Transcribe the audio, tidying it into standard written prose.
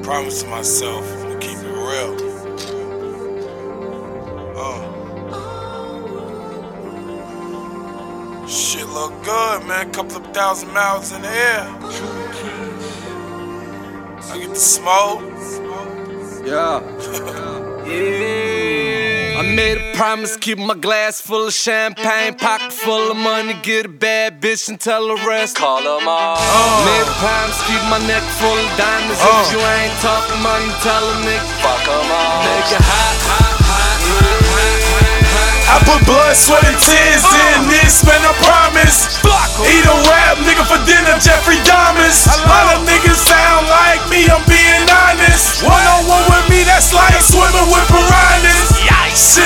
Promise to myself to keep it real. Shit look good, man. Couple of 1,000 miles in the air. I get to smoke. Yeah. I made a promise, keep my glass full of champagne, pocket full of money, get a bad bitch and tell the rest. Call them all. Made a promise, keep my neck full of diamonds. If you ain't talking money, tell a nigga. Fuck them all. Make it hot, hot, hot, hot, hot. I put blood, sweat, and tears in this, man, I promise. Eat a rap nigga for dinner, Jeffrey Dahmers. A lot of niggas sound like me, I'm being honest. One-on-one with me, that's like swimming with piranhas.